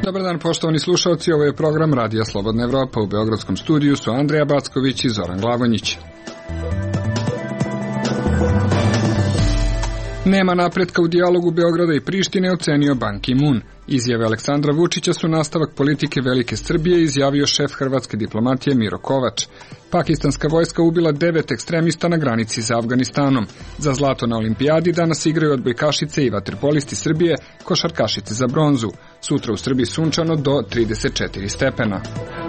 Dobar dan, poštovani slušalci, ovo je program Radija Slobodna Evropa. U beogradskom studiju su Andreja Backović i Zoran Glavonjić. Nema napretka u dijalogu Beograda i Prištine, ocenio Ban Ki-moon. Izjave Aleksandra Vučića su nastavak politike Velike Srbije, izjavio šef hrvatske diplomatije Miro Kovač. Pakistanska vojska ubila 9 ekstremista na granici sa Afganistanom. Za zlato na olimpijadi danas igraju odbojkašice i vaterpolisti Srbije, košarkašice za bronzu. Sutra u Srbiji sunčano do 34 stepena.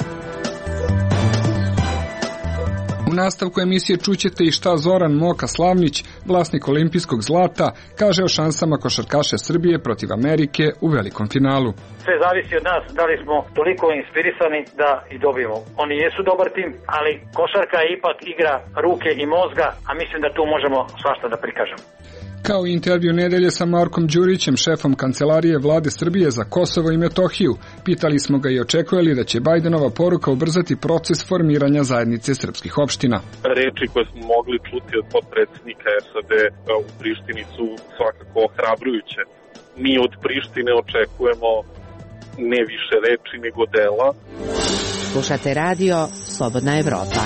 U nastavku emisije čućete i šta Zoran Moka Slavnić, vlasnik olimpijskog zlata, kaže o šansama košarkaša Srbije protiv Amerike u velikom finalu. Sve zavisi od nas da li smo toliko inspirisani da i dobijemo. Oni jesu dobar tim, ali košarka je ipak igra ruke i mozga, a mislim da tu možemo svašta da prikažemo. Kao i intervju nedelje sa Markom Đurićem, šefom kancelarije vlade Srbije za Kosovo i Metohiju, pitali smo ga i očekuje li da će Bajdenova poruka ubrzati proces formiranja zajednice srpskih opština. Reči koje smo mogli čuti od potpredsjednika SAD u Prištini su svakako ohrabrujuće. Mi od Prištine očekujemo ne više reči nego dela. Slušate radio Slobodna Evropa.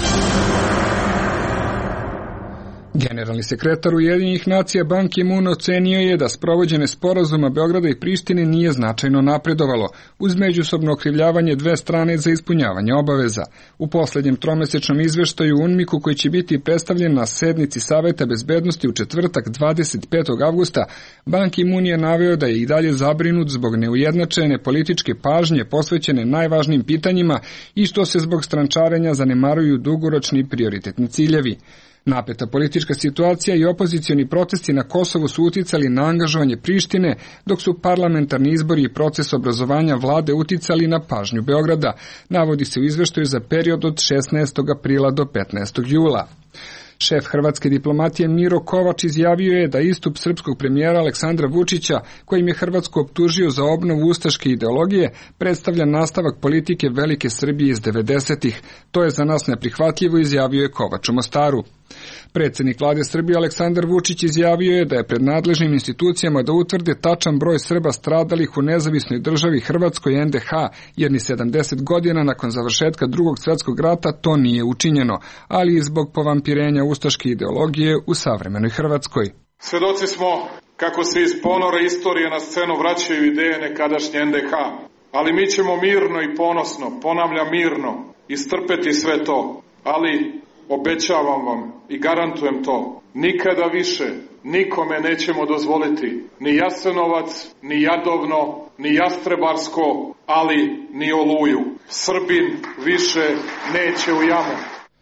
Generalni sekretar Ujedinjenih nacija Ban Ki-moon ocenio je da sprovođenje sporazuma Beograda i Prištine nije značajno napredovalo, uz međusobno okrivljavanje dve strane za ispunjavanje obaveza. U poslednjem tromesečnom izveštaju UNMIK-u, koji će biti predstavljen na sednici Saveta bezbednosti u četvrtak 25. avgusta, Ban Ki-moon je naveo da je i dalje zabrinut zbog neujednačene političke pažnje posvećene najvažnijim pitanjima i što se zbog strančarenja zanemaruju dugoročni prioritetni ciljevi. Napeta politička situacija i opozicioni protesti na Kosovu su uticali na angažovanje Prištine, dok su parlamentarni izbori i proces obrazovanja vlade uticali na pažnju Beograda, navodi se u izveštaju za period od 16. aprila do 15. jula. Šef hrvatske diplomatije Miro Kovač izjavio je da istup srpskog premijera Aleksandra Vučića, kojim je Hrvatsku optužio za obnovu ustaške ideologije, predstavlja nastavak politike Velike Srbije iz 90-ih. To je za nas neprihvatljivo, izjavio je Kovač u Mostaru. Predsjednik vlade Srbije Aleksandar Vučić izjavio je da je pred nadležnim institucijama da utvrde tačan broj Srba stradalih u nezavisnoj državi Hrvatskoj NDH, jer ni 70 godina nakon završetka Drugog svjetskog rata to nije učinjeno, ali i zbog povampirenja ustaške ideologije u savremenoj Hrvatskoj. Svedoci smo kako se iz ponora istorije na scenu vraćaju ideje nekadašnje NDH, ali mi ćemo mirno i ponosno, ponavljam mirno, istrpeti sve to, ali obećavam vam i garantujem to, nikada više nikome nećemo dozvoliti ni Jasenovac, ni Jadovno, ni Jastrebarsko, ali ni Oluju. Srbin više neće u jamu.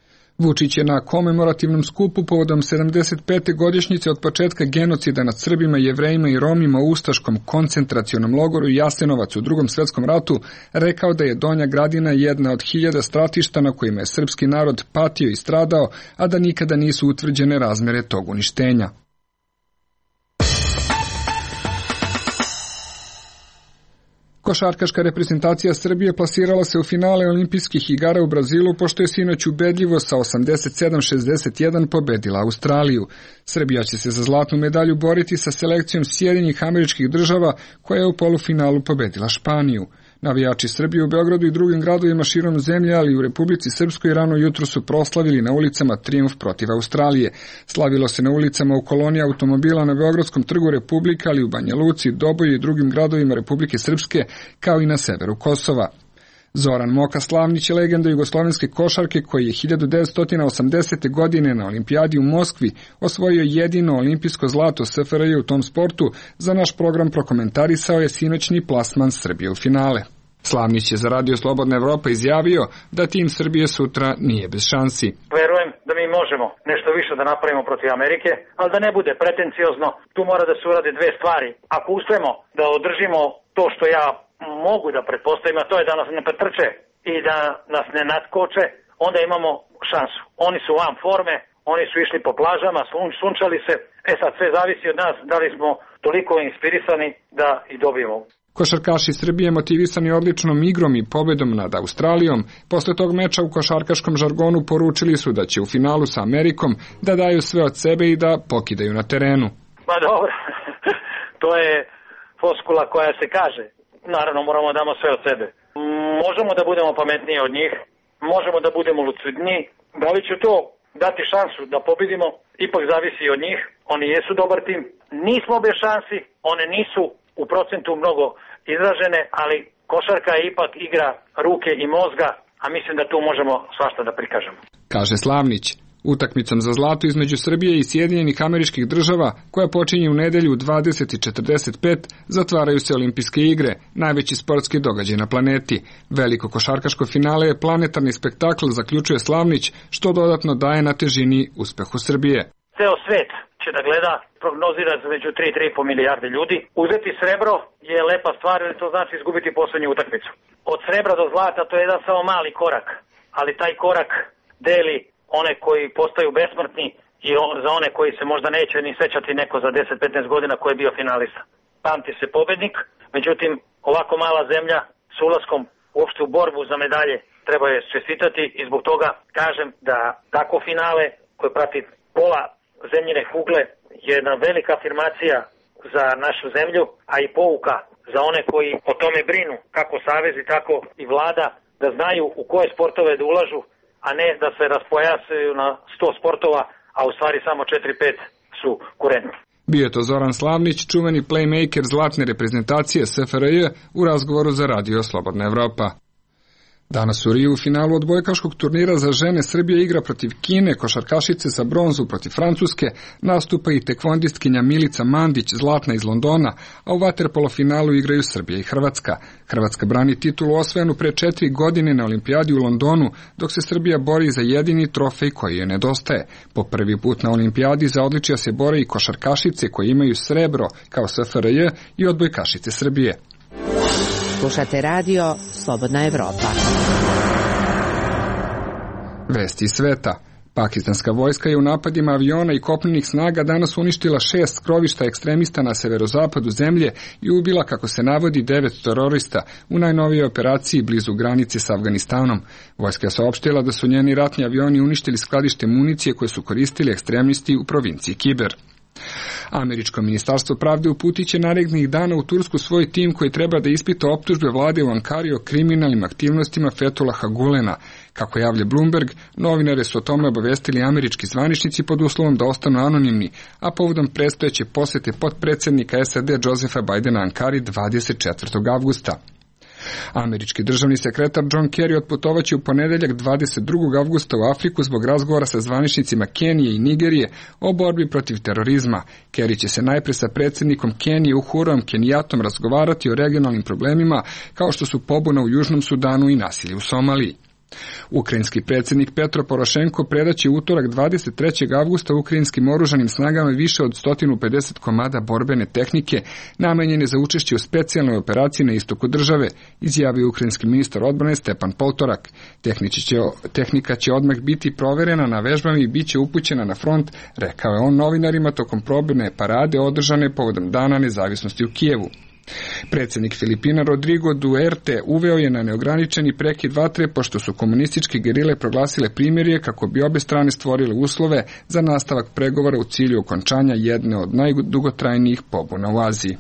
Vučić je na komemorativnom skupu povodom 75. godišnjice od početka genocida nad Srbima, Jevrejima i Romima u ustaškom koncentracionom logoru Jasenovac u Drugom svjetskom ratu rekao da je Donja Gradina jedna od 1000 stratišta na kojima je srpski narod patio i stradao, a da nikada nisu utvrđene razmere tog uništenja. Košarkaška reprezentacija Srbije plasirala se u finale olimpijskih igara u Brazilu, pošto je sinoć ubedljivo sa 87-61 pobedila Australiju. Srbija će se za zlatnu medalju boriti sa selekcijom Sjedinjenih Američkih Država, koja je u polufinalu pobedila Španiju. Navijači Srbije u Beogradu i drugim gradovima širom zemlje, ali i u Republici Srpskoj rano jutro su proslavili na ulicama trijumf protiv Australije. Slavilo se na ulicama u koloni automobila na Beogradskom trgu Republike, ali u Banja Luci, Doboju i drugim gradovima Republike Srpske, kao i na severu Kosova. Zoran Moka Slavnić je legenda jugoslovenske košarke koji je 1980. godine na olimpijadi u Moskvi osvojio jedino olimpijsko zlato SFRJ u tom sportu. Za naš program prokomentarisao je sinoćni plasman Srbije u finale. Slavnić je za Radio Slobodna Evropa izjavio da tim Srbije sutra nije bez šansi. Verujem da mi možemo nešto više da napravimo protiv Amerike, ali da ne bude pretenciozno, tu mora da se urade dve stvari. Ako uspemo da održimo to što ja mogu da pretpostavim, a to je da nas ne pretrče i da nas ne natkoče, onda imamo šansu. Oni su van forme, oni su išli po plažama, sunčali se, sad sve zavisi od nas da li smo toliko inspirisani da i dobijemo. Košarkaši Srbije motivisani odličnom igrom i pobedom nad Australijom, posle tog meča u košarkaškom žargonu poručili su da će u finalu sa Amerikom da daju sve od sebe i da pokidaju na terenu. Pa dobro, to je floskula koja se kaže. naravno moramo da damo sve od sebe. Možemo da budemo pametniji od njih, možemo da budemo lucidniji, da li će to dati šansu da pobedimo, ipak zavisi od njih. Oni jesu dobar tim, nismo bez šansi, one nisu u procentu mnogo izražene, ali košarka je ipak igra ruke i mozga, a mislim da tu možemo svašta da prikažemo. Kaže Slavnić. Utakmicom za zlato između Srbije i Sjedinjenih Američkih Država, koja počinje u nedelju u 20:45, zatvaraju se Olimpijske igre, najveći sportski događaj na planeti. Veliko košarkaško finale je planetarni spektakl, zaključuje Slavnić, što dodatno daje na težini uspehu Srbije. Ceo svet će da gleda, prognozira među 3-3,5 milijarde ljudi. Uzeti srebro je lepa stvar, jer to znači izgubiti poslednju utakmicu. Od srebra do zlata to je jedan samo mali korak, ali taj korak deli one koji postaju besmrtni i za one koji se možda neće ni sećati neko za 10-15 godina ko je bio finalista. Pamti se pobednik, međutim ovako mala zemlja s ulaskom uopšte u borbu za medalje treba je čestitati i zbog toga kažem da tako finale koje prati pola zemljine kugle je jedna velika afirmacija za našu zemlju, a i pouka za one koji o tome brinu, kako savezi, tako i vlada, da znaju u koje sportove da ulažu, a ne da se raspojasuju na 100 sportova, a u stvari samo 4-5 su kurentni. Bio je to Zoran Slavnić, čuveni playmaker zlatne reprezentacije SFRJ u razgovoru za Radio Slobodna Evropa. Danas u Riju u finalu odbojkaškog turnira za žene Srbija igra protiv Kine, košarkašice za bronzu protiv Francuske, nastupa i tekvondistkinja Milica Mandić, zlatna iz Londona, a u vaterpolofinalu igraju Srbija i Hrvatska. Hrvatska brani titulu osvojenu pre 4 godine na olimpijadi u Londonu, dok se Srbija bori za jedini trofej koji je nedostaje. Po prvi put na olimpijadi za odličja se bore i košarkašice koje imaju srebro kao SFRJ i odbojkašice Srbije. Slušate radio Slobodna Evropa. Vesti iz sveta. Pakistanska vojska je u napadima aviona i kopnenih snaga danas uništila 6 skrovišta ekstremista na severozapadu zemlje i ubila, kako se navodi, 9 terorista u najnovijoj operaciji blizu granice s Afganistanom. Vojska je saopštila da su njeni ratni avioni uništili skladište municije koje su koristili ekstremisti u provinciji Kiber. Američko ministarstvo pravde uputit će narednih dana u Tursku svoj tim koji treba da ispita optužbe vlade u Ankari o kriminalnim aktivnostima Fethullaha Gulena. Kako javlja Bloomberg, novinare su o tome obavestili američki zvaničnici pod uslovom da ostanu anonimni, a povodom predstojeće posete potpredsednika SAD Josepha Bidena Ankari 24. avgusta. Američki državni sekretar John Kerry otputovaće u ponedeljak 22. avgusta u Afriku zbog razgovora sa zvaničnicima Kenije i Nigerije o borbi protiv terorizma. Kerry će se najpre sa predsjednikom Kenije Uhurom Kenyatom razgovarati o regionalnim problemima kao što su pobuna u Južnom Sudanu i nasilje u Somaliji. Ukrajinski predsjednik Petro Porošenko predaće utorak 23. avgusta ukrajinskim oružanim snagama više od 150 komada borbene tehnike namenjene za učešće u specijalnoj operaciji na istoku države, izjavio ukrajinski ministar odbrane Stepan Poltorak. Tehnika će odmah biti proverena na vežbama i bit će upućena na front, rekao je on novinarima tokom probne parade održane povodom Dana nezavisnosti u Kijevu. Predsjednik Filipina Rodrigo Duterte uveo je na neograničeni prekid vatre pošto su komunističke gerile proglasile primirje kako bi obe strane stvorile uslove za nastavak pregovora u cilju okončanja jedne od najdugotrajnijih pobuna u Aziji.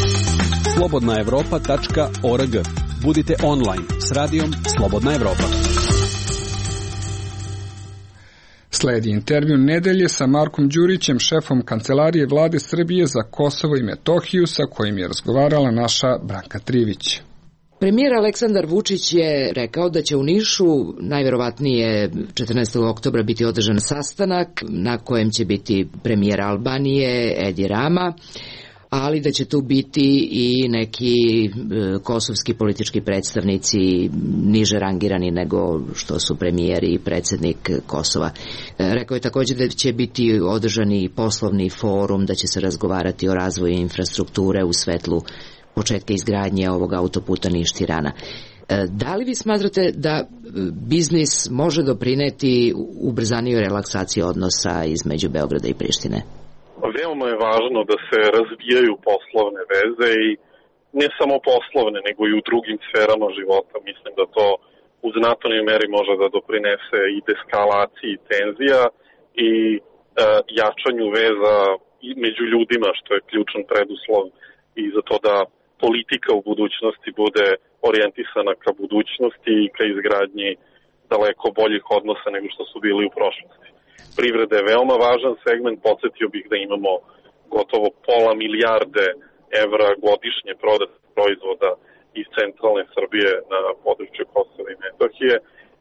slobodnaevropa.org. Budite online s radijom Slobodna Evropa. Sledi intervju nedelje sa Markom Đurićem, šefom Kancelarije vlade Srbije za Kosovo i Metohiju, sa kojim je razgovarala naša Branka Trivić. Premijer Aleksandar Vučić je rekao da će u Nišu najverovatnije 14. oktobra biti održan sastanak na kojem će biti premijer Albanije Edi Rama, ali da će tu biti i neki kosovski politički predstavnici niže rangirani nego što su premijer i predsjednik Kosova. Rekao je također da će biti održani poslovni forum, da će se razgovarati o razvoju infrastrukture u svetlu početka izgradnje ovog autoputa Niš-Tirana. Da li vi smatrate da biznis može doprineti ubrzaniju relaksaciju odnosa između Beograda i Prištine? Veoma je važno da se razvijaju poslovne veze i ne samo poslovne, nego i u drugim sferama života. Mislim da to u znatnoj meri može da doprinese i deskalaciji tenzija i jačanju veza među ljudima, što je ključan preduslov i za to da politika u budućnosti bude orijentisana ka budućnosti i ka izgradnji daleko boljih odnosa nego što su bili u prošlosti. Privreda je veoma važan segment, podsjetio bih da imamo gotovo pola milijarde evra godišnje prodatih proizvoda iz centralne Srbije na području Kosova i Metohije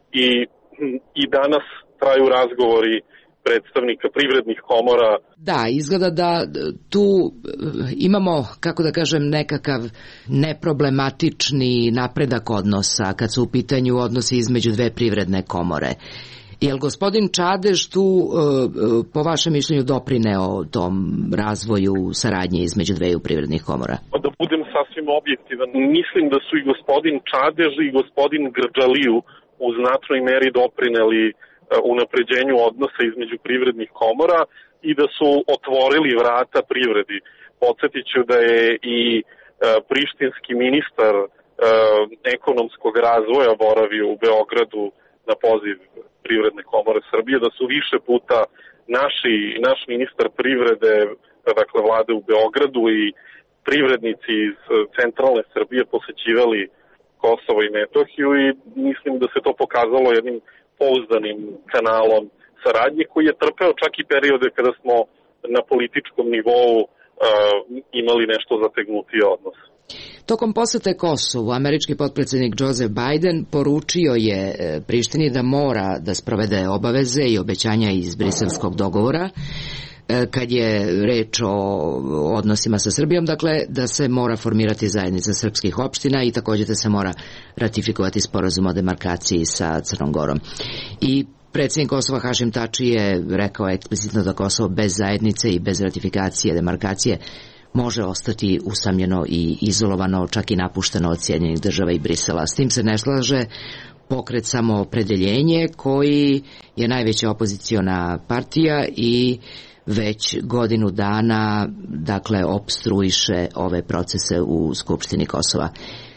i danas traju razgovori predstavnika privrednih komora. Da, izgleda da tu imamo, kako da kažem, nekakav neproblematični napredak odnosa kad su u pitanju odnosi između dve privredne komore. Je li gospodin Čadež tu, po vašem mišljenju, doprineo tom razvoju saradnje između dveju privrednih komora? Da budem sasvim objektivan, mislim da su i gospodin Čadež i gospodin Grđaliju u znatnoj meri doprineli unapređenju odnosa između privrednih komora i da su otvorili vrata privredi. Podsjetit ću da je i prištinski ministar ekonomskog razvoja boravio u Beogradu na poziv Privredne komore Srbije, da su više puta naš ministar privrede, dakle vlade u Beogradu i privrednici iz centralne Srbije posećivali Kosovo i Metohiju i mislim da se to pokazalo jednim pouzdanim kanalom saradnje koji je trpeo čak i periode kada smo na političkom nivou imali nešto zategnutiji odnos. Tokom posete Kosovu, američki potpredsjednik Joseph Biden poručio je Prištini da mora da sprovede obaveze i obećanja iz briselskog dogovora kad je reč o odnosima sa Srbijom, dakle da se mora formirati zajednica srpskih opština i također da se mora ratifikovati sporazum o demarkaciji sa Crnom Gorom. I predsjednik Kosova Hašim Tači je rekao eksplicitno da Kosovo bez zajednice i bez ratifikacije demarkacije može ostati usamljeno i izolovano, čak i napušteno od Sjedinjenih država i Brisela. S tim se ne slaže Pokret Samoopredeljenje, koji je najveća opoziciona partija i već godinu dana, dakle, opstruiše ove procese u Skupštini Kosova.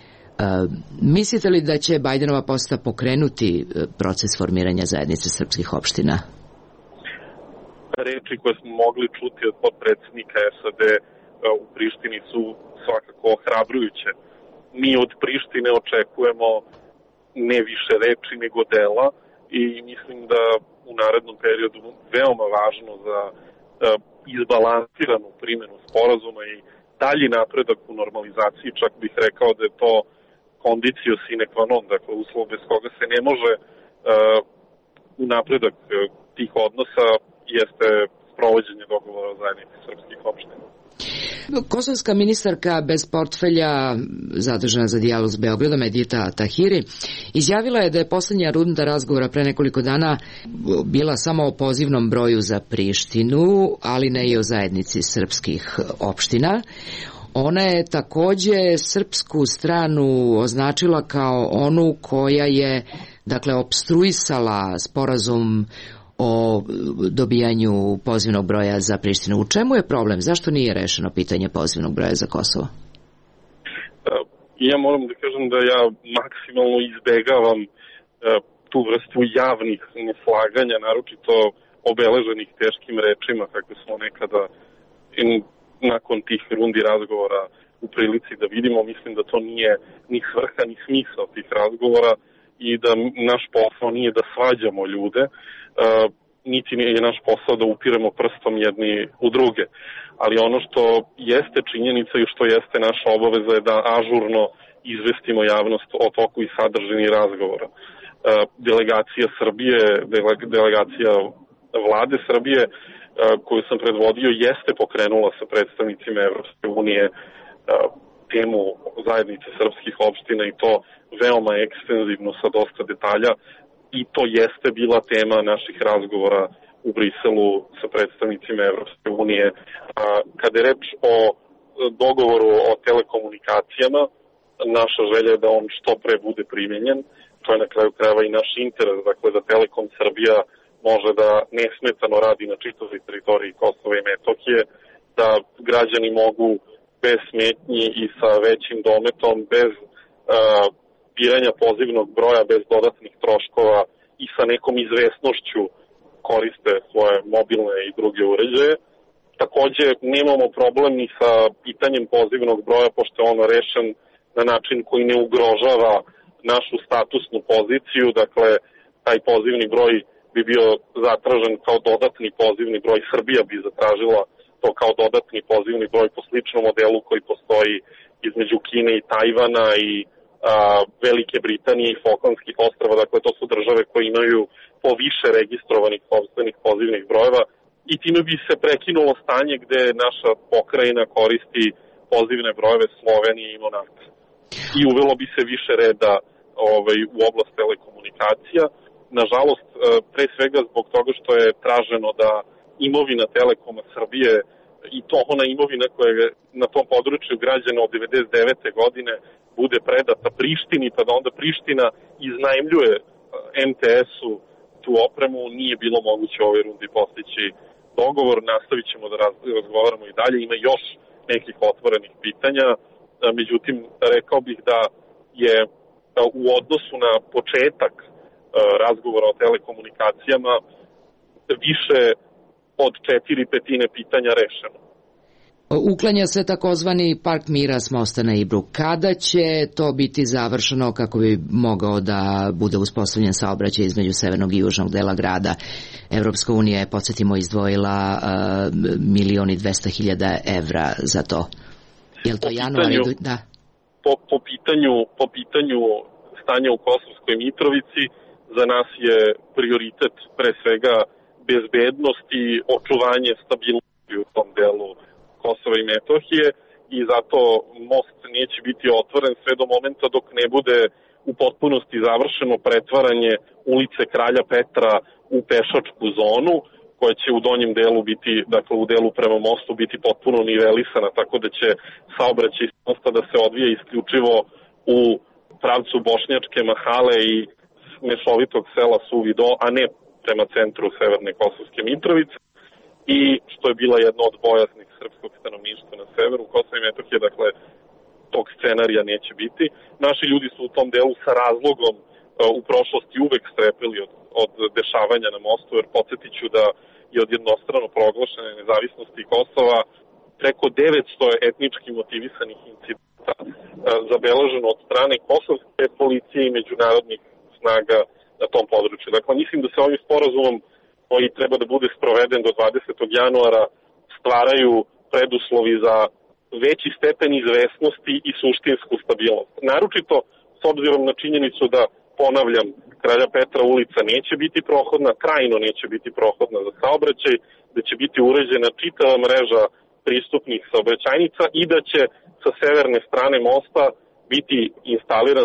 Mislite li da će Bajdenova poseta pokrenuti proces formiranja zajednice srpskih opština? Reči koje smo mogli čuti od potpredsjednika SAD u Prištini su svakako ohrabrujuće. Mi od Prištine očekujemo ne više reči nego dela i mislim da u narednom periodu veoma važno za izbalansiranu primjenu sporazuma i dalji napredak u normalizaciji, čak bih rekao da je to condicio sine qua non, dakle uslov bez koga se ne može u napredak tih odnosa jeste sprovođenje dogovora o zajednici srpskih opština. Kosovska ministarka bez portfelja zadužena za dijalog s Beogradom Edita Tahiri izjavila je da je posljednja runda razgovora pre nekoliko dana bila samo o pozivnom broju za Prištinu, ali ne i o zajednici srpskih opština. Ona je takođe srpsku stranu označila kao onu koja je, dakle, opstruisala sporazum o dobijanju pozivnog broja za Prištinu. U čemu je problem? Zašto nije rešeno pitanje pozivnog broja za Kosovo? Ja moram da kažem da ja maksimalno izbegavam tu vrstu javnih neslaganja, naročito obeleženih teškim rečima, kako smo nekada nakon tih rundi razgovora u prilici da vidimo. Mislim da to nije ni svrha ni smisao tih razgovora i da naš posao nije da svađamo ljude, niti je naš posao da upiremo prstom jedni u druge. Ali ono što jeste činjenica i što jeste naša obaveza je da ažurno izvestimo javnost o toku i sadržini razgovora. Delegacija Srbije, delegacija vlade Srbije koju sam predvodio jeste pokrenula sa predstavnicima Evropske unije temu zajednice srpskih opština i to veoma ekstenzivno sa dosta detalja i to jeste bila tema naših razgovora u Briselu sa predstavnicima Evropske unije. Kada je reč o dogovoru o telekomunikacijama, naša želja je da on što pre bude primenjen. To je na kraju krajeva i naš interes, dakle da Telekom Srbija može da nesmetano radi na čitavoj teritoriji Kosova i Metohije, da građani mogu bez smetnji i sa većim dometom, bez biranja pozivnog broja, bez dodatnih troškova i sa nekom izvesnošću koriste svoje mobilne i druge uređaje. Takođe, nemamo problem ni sa pitanjem pozivnog broja, pošto je ono rešen na način koji ne ugrožava našu statusnu poziciju. Dakle, taj pozivni broj bi bio zatražen kao dodatni pozivni broj. Srbija bi zatražila to kao dodatni pozivni broj po sličnom modelu koji postoji između Kine i Tajvana i Velike Britanije i Falklandskih ostrava. Dakle, to su države koje imaju po više registrovanih sopstvenih pozivnih brojeva i time bi se prekinulo stanje gde naša pokrajina koristi pozivne brojeve Slovenije i Monaka. I uvelo bi se više reda u oblast telekomunikacija. Nažalost, pre svega zbog toga što je traženo da imovina Telekoma Srbije i to ona imovina koja je na tom području građana od 99. godine bude predata Prištini, pa da onda Priština iznajmljuje MTS-u tu opremu, nije bilo moguće u ovoj rundi postići dogovor. Nastavit ćemo da razgovaramo i dalje. Ima još nekih otvorenih pitanja. Međutim, rekao bih da je u odnosu na početak razgovora o telekomunikacijama više od 4/5 pitanja rešeno. Uklanja se takozvani Park mira s mosta na Ibru. Kada će to biti završeno kako bi mogao da bude uspostavljen saobraćaj između severnog i južnog dela grada? Evropska unija je, podsjetimo, izdvojila 1.200.000 evra za to. Je li to januar? Da. Po pitanju stanja u Kosovskoj Mitrovici, za nas je prioritet pre svega bezbednost i očuvanje stabilnosti u tom delu Kosova i Metohije i zato most neće biti otvoren sve do momenta dok ne bude u potpunosti završeno pretvaranje ulice Kralja Petra u pešačku zonu, koja će u donjem delu biti, dakle u delu prema mostu biti potpuno nivelisana, tako da će saobraćaj iz mosta da se odvija isključivo u pravcu Bošnjačke Mahale i mešovitog sela Suvi Do, a ne prema centru severne Kosovske Mitrovice. I što je bila jedna od bojaznih srpskog stanovništva na severu Kosova i Metohije, dakle tog scenarija neće biti. Naši ljudi su u tom delu sa razlogom u prošlosti uvek strepili od dešavanja na mostu, jer podsjetiću da je od jednostrano proglašene nezavisnosti Kosova preko 900 etnički motivisanih incidenta zabeleženo od strane kosovske policije i međunarodnih snaga na tom području. Dakle, mislim da se ovim sporazumom koji treba da bude sproveden do 20. januara stvaraju preduslovi za veći stepen izvesnosti i suštinsku stabilnost. Naročito s obzirom na činjenicu da, ponavljam, Kralja Petra ulica neće biti prohodna, trajno neće biti prohodna za saobraćaj, da će biti uređena čitava mreža pristupnih saobraćajnica i da će sa severne strane mosta biti instaliran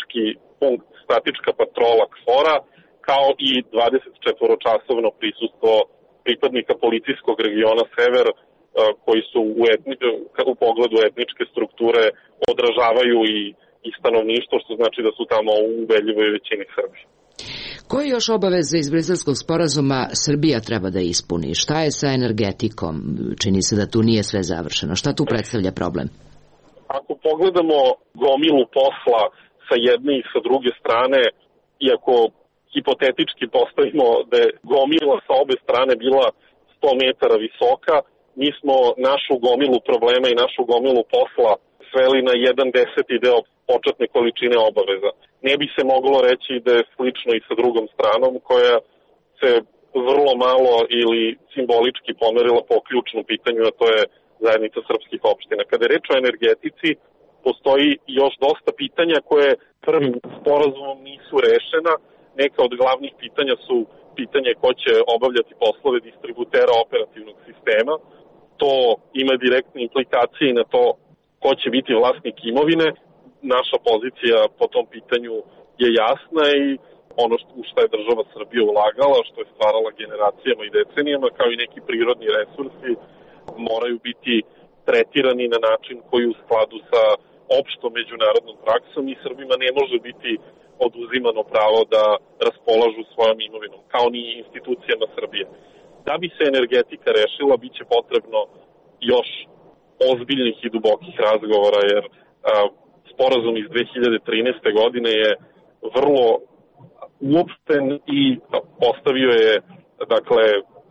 statička patrola KFOR-a, kao i 24-časovno prisustvo pripadnika policijskog regiona Sever, koji su u pogledu etničke strukture odražavaju i stanovništvo, što znači da su tamo u ubedljivoj većini Srbije. Koje još obaveze iz Briselskog sporazuma Srbija treba da ispuni? Šta je sa energetikom? Čini se da tu nije sve završeno. Šta tu predstavlja problem? Ako pogledamo gomilu posla sa jedne i sa druge strane, iako hipotetički postavimo da je gomila sa obe strane bila 100 metara visoka, mi smo našu gomilu problema i našu gomilu posla sveli na 1/10 deo početne količine obaveza. Ne bi se moglo reći da je slično i sa drugom stranom, koja se vrlo malo ili simbolički pomerila po ključnom pitanju, a to je zajednica srpskih opština. Kada je reč o energetici, postoji još dosta pitanja koje prvim sporazumom nisu rešena. Neka od glavnih pitanja su pitanje ko će obavljati poslove distributera operativnog sistema. To ima direktne implikacije i na to ko će biti vlasnik imovine. Naša pozicija po tom pitanju je jasna i ono u što je država Srbija ulagala, što je stvarala generacijama i decenijama, kao i neki prirodni resursi, moraju biti tretirani na način koji u skladu sa opštom međunarodnom praksom i Srbima ne može biti oduzimano pravo da raspolažu svojom imovinom, kao ni institucijama Srbije. Da bi se energetika rešila, bit će potrebno još ozbiljnih i dubokih razgovora, jer sporazum iz 2013. godine je vrlo uopšten i postavio je, dakle,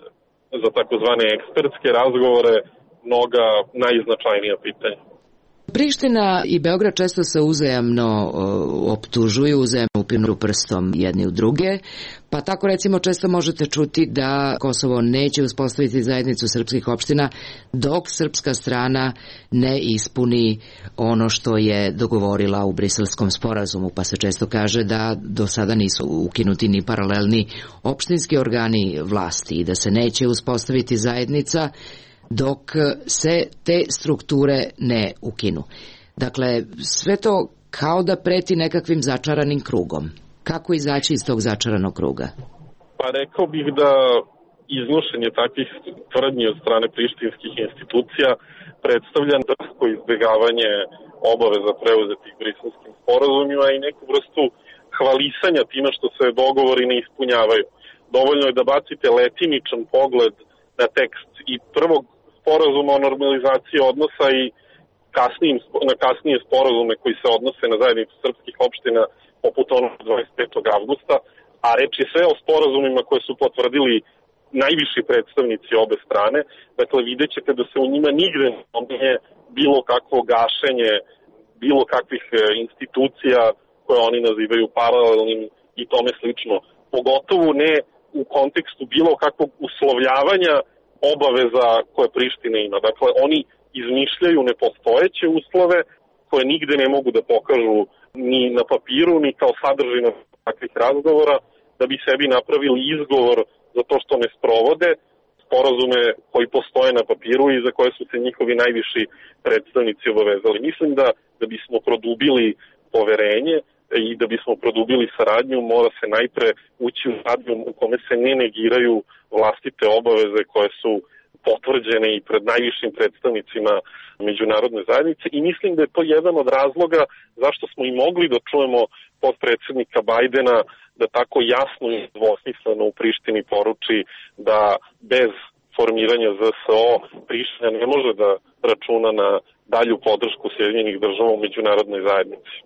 za takozvane ekspertske razgovore mnoga najznačajnija pitanja. Priština i Beograd često se uzajamno optužuju, uzajamno upiru prstom jedni u druge, pa tako recimo često možete čuti da Kosovo neće uspostaviti zajednicu srpskih opština dok srpska strana ne ispuni ono što je dogovorila u Briselskom sporazumu, pa se često kaže da do sada nisu ukinuti ni paralelni opštinski organi vlasti i da se neće uspostaviti zajednica dok se te strukture ne ukinu. Dakle, sve to kao da preti nekakvim začaranim krugom. Kako izaći iz tog začaranog kruga? Pa rekao bih da iznošenje takvih tvrdnji od strane prištinskih institucija predstavlja drsko izbjegavanje obaveza preuzetih Briselskim sporazumima i neku vrstu hvalisanja time što se dogovori ne ispunjavaju. Dovoljno je da bacite letimičan pogled na tekst i prvog sporazuma o normalizaciji odnosa i na kasnije sporazume koji se odnose na zajednicu srpskih opština poput onog 25. avgusta, a reč je sve o sporazumima koje su potvrdili najviši predstavnici obe strane. Dakle, vidjet ćete da se u njima nigde ne spominje bilo kakvo gašenje bilo kakvih institucija koje oni nazivaju paralelnim i tome slično. Pogotovo ne u kontekstu bilo kakvog uslovljavanja obaveza koje Priština ima. Dakle, oni izmišljaju nepostojeće uslove koje nigde ne mogu da pokažu ni na papiru, ni kao sadržina takvih razgovora, da bi sebi napravili izgovor za to što ne sprovode sporazume koji postoje na papiru i za koje su se njihovi najviši predstavnici obavezali. Mislim da bismo produbili poverenje i da bismo produbili saradnju, mora se najpre ući u stadijum u kome se ne negiraju vlastite obaveze koje su potvrđene i pred najvišim predstavnicima međunarodne zajednice i mislim da je to jedan od razloga zašto smo i mogli da čujemo potpredsednika Bajdena da tako jasno i dvosmisleno u Prištini poruči da bez formiranja ZSO Priština ne može da računa na dalju podršku Sjedinjenih država u međunarodnoj zajednici.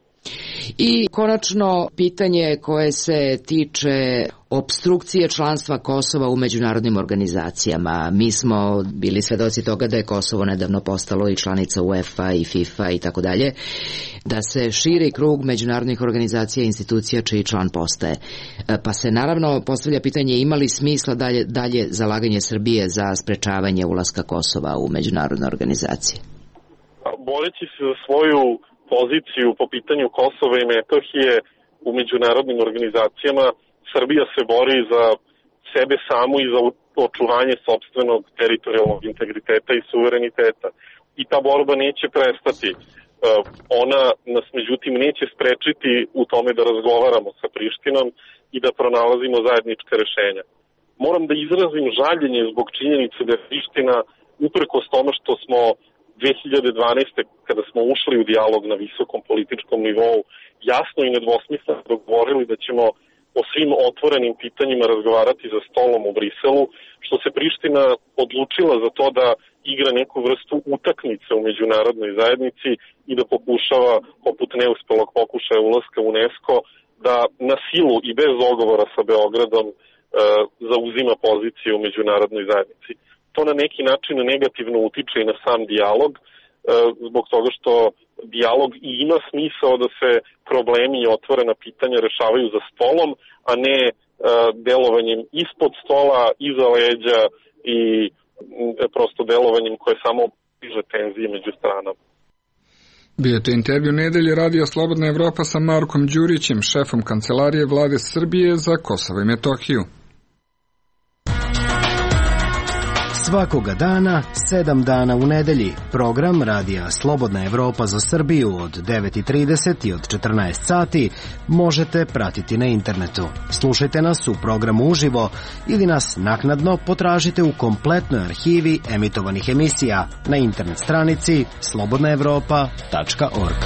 I konačno pitanje koje se tiče opstrukcije članstva Kosova u međunarodnim organizacijama. Mi smo bili svedoci toga da je Kosovo nedavno postalo i članica UEFA i FIFA i tako dalje, da se širi krug međunarodnih organizacija i institucija čiji član postaje. Pa se naravno postavlja pitanje ima li smisla dalje zalaganje Srbije za sprečavanje ulaska Kosova u međunarodne organizacije? Boreći se za svoju poziciju po pitanju Kosova i Metohije u međunarodnim organizacijama, Srbija se bori za sebe samu i za očuvanje sopstvenog teritorijalnog integriteta i suvereniteta. I ta borba neće prestati. Ona nas međutim neće sprečiti u tome da razgovaramo sa Prištinom i da pronalazimo zajednička rešenja. Moram da izrazim žaljenje zbog činjenice da je Priština, uprkos tome što smo 2012. kada smo ušli u dijalog na visokom političkom nivou, jasno i nedvosmisleno dogovorili da ćemo o svim otvorenim pitanjima razgovarati za stolom u Briselu, što se Priština odlučila za to da igra neku vrstu utakmice u međunarodnoj zajednici i da pokušava, poput neuspelog pokušaja ulaska u UNESCO, da na silu i bez dogovora sa Beogradom zauzima poziciju u međunarodnoj zajednici. To na neki način negativno utiče i na sam dijalog, zbog toga što dijalog i ima smisao da se problemi i otvorena pitanja rešavaju za stolom, a ne delovanjem ispod stola, iza leđa i prosto delovanjem koje samo diže tenzije među stranama. Bio je to intervju nedelje Radio Slobodna Evropa sa Markom Đurićem, šefom Kancelarije Vlade Srbije za Kosovo i Metohiju. Svakoga dana, 7 dana u nedelji, program Radija Slobodna Evropa za Srbiju od 9:30 i od 14 sati možete pratiti na internetu. Slušajte nas u programu uživo ili nas naknadno potražite u kompletnoj arhivi emitovanih emisija na internet stranici slobodnaevropa.org.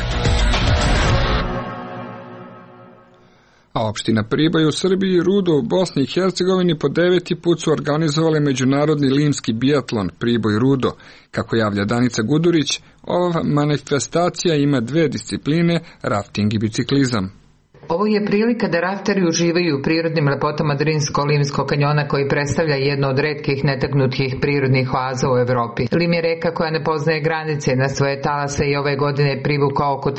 A opština Priboj u Srbiji i Rudo u Bosni i Hercegovini po 9. put su organizovali međunarodni limski biatlon Priboj-Rudo. Kako javlja Danica Gudurić, ova manifestacija ima dve discipline, rafting i biciklizam. Ovo je prilika da rafteri uživaju u prirodnim lepotama Drinsko-Limskog kanjona koji predstavlja jedno od retkih netaknutih prirodnih oaza u Evropi. Lim je reka koja ne poznaje granice, na svoje talase i ove godine privukao oko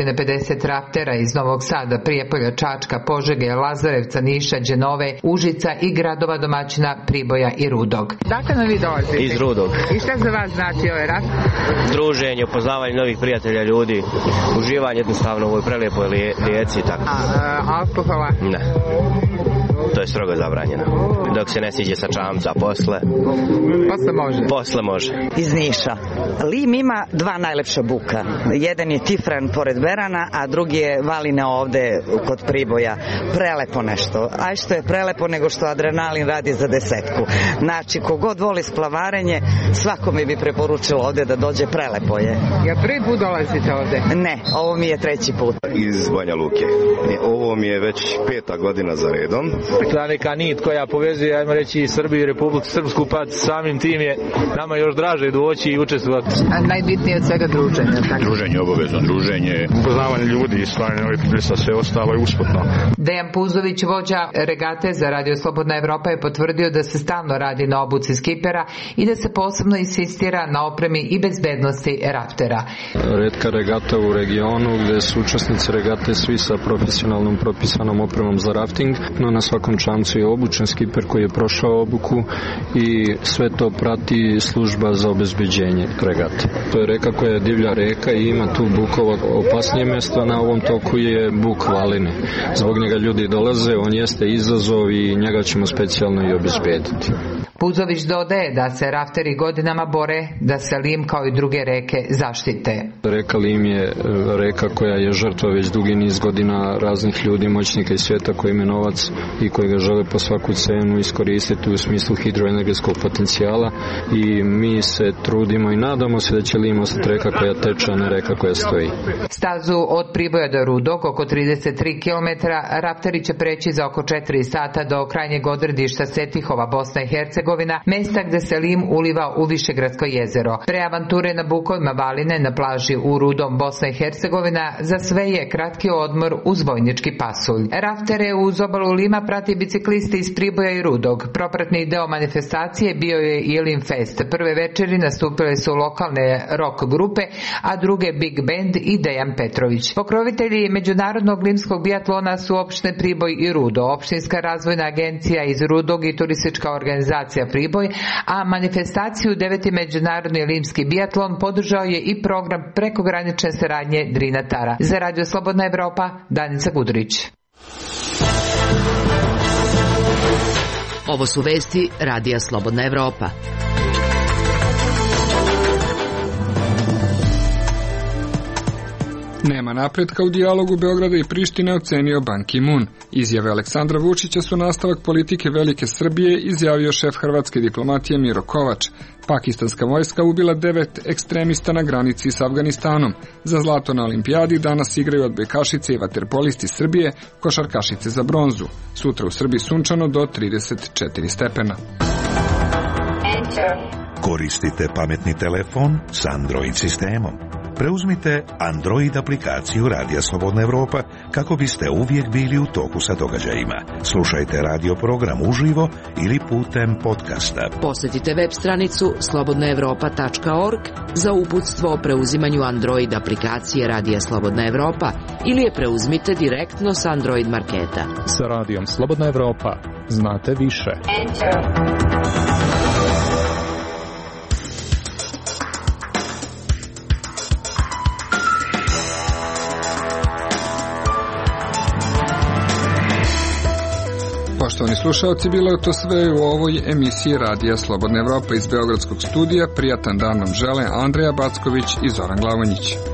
350 raftera iz Novog Sada, Prijepolja, Čačka, Požege, Lazarevca, Niša, Đenove, Užica i gradova domaćina Priboja i Rudog. Dakle nam vi dolazite? Iz Rudog. I šta za vas znači ovaj raft? Druženje, upoznavanje novih prijatelja, ljudi, uživanje jednostavno u ovoj prelijepoj rijeci i tako. Alkohola? Ne. To je strogo zabranjeno. Dok se ne siđe sa čamca posle. Posle može? Posle može. Iz Niša. Lim ima dva najlepša buka. Jedan je Tifran pored Berana, a drugi je Valine ovde kod Priboja. Prelepo nešto. Aj što je prelepo nego što adrenalin radi za desetku. Znači, kogod voli splavarenje, svakome bi preporučilo ovde da dođe, prelepo je. Ja prvi put dolazite ovde? Ne, ovo mi je treći put. Iz Banja Luke. Ovo mi je već 5. godina za redom. Ta neka nit koja povezuje, ajmo reći, Srbiju i Republiku Srpsku, pa samim tim je nama još draže doći i učestvovati. A najbitnije od svega druženje? Tako? Druženje, obavezno druženje, upoznavanje ljudi, stvaranje novih prijateljstva, sve ostalo je usputno. Dejan Puzović, vođa regate za Radio Slobodna Evropa, je potvrdio da se stalno radi na obuci skipera i da se posebno insistira na opremi i bezbednosti raftera. Retka regata u regionu gde su učesnici regate svi sa profesionalnom propisanom opremom za rafting, no na svakom čamcu je obučen skiper koji je prošao obuku i sve to prati služba za obezbeđenje regate. To je reka koja je divlja reka i ima tu bukova. Opasnije mjesto na ovom toku je buk Valine. Zbog njega ljudi dolaze, on jeste izazov i njega ćemo specijalno i obezbediti. Puzović dodaje da se rafteri godinama bore da se Lim kao i druge reke zaštite. Reka Lim je reka koja je žrtva već dugi niz godina raznih ljudi, moćnika iz svijeta koji imaju novac i koji ga žele po svaku cenu iskoristiti u smislu hidroenergetskog potencijala i mi se trudimo i nadamo se da će Lim ostati reka koja teče, a ne reka koja stoji. Stazu od Priboja do Rudog, oko 33 km, rafteri će preći za oko 4 sata do krajnjeg odredišta Setihova, Bosna i Hercegovina, mesta gde se Lim uliva u Višegradsko jezero. Pre avanture na bukovima Valine na plaži u Rudom, Bosna i Hercegovina, za sve je kratki odmor uz vojnički pasulj. Raftere uz obalu Lima prati biciklisti iz Priboja i Rudog. Propratni deo manifestacije bio je i Lim Fest. Prve večeri nastupile su lokalne rock grupe, a druge Big Band i Dejan Petrović. Pokrovitelji međunarodnog limskog biatlona su opštine Priboj i Rudo, opštinska razvojna agencija iz Rudog i turistička organizacija Priboj, a manifestaciju 9. međunarodni limski biatlon podržao je i program prekogranične saradnje Drinatara. Za Radio Slobodna Evropa, Danica Gudrić. Ovo su vesti Radija Slobodna Evropa. Nema napretka u dijalogu Beograda i Prištine, ocenio Ban Ki-moon. Izjave Aleksandra Vučića su nastavak politike Velike Srbije, izjavio šef hrvatske diplomatije Miro Kovač. Pakistanska vojska ubila 9 ekstremista na granici s Afganistanom. Za zlato na olimpijadi danas igraju odbojkašice i vaterpolisti Srbije, košarkašice za bronzu. Sutra u Srbiji sunčano do 34 stepena. Koristite pametni telefon s Android sistemom. Preuzmite Android aplikaciju Radija Slobodna Evropa kako biste uvijek bili u toku sa događajima. Slušajte radio program uživo ili putem podcasta. Posjetite web stranicu slobodnaevropa.org za uputstvo o preuzimanju Android aplikacije Radija Slobodna Evropa ili je preuzmite direktno s Android marketa. Sa Radijom Slobodna Evropa znate više. Poštovani slušalci, bilo je to sve u ovoj emisiji Radija Slobodna Evropa iz Beogradskog studija. Prijatan dan vam žele Andreja Backović i Zoran Glavonjić.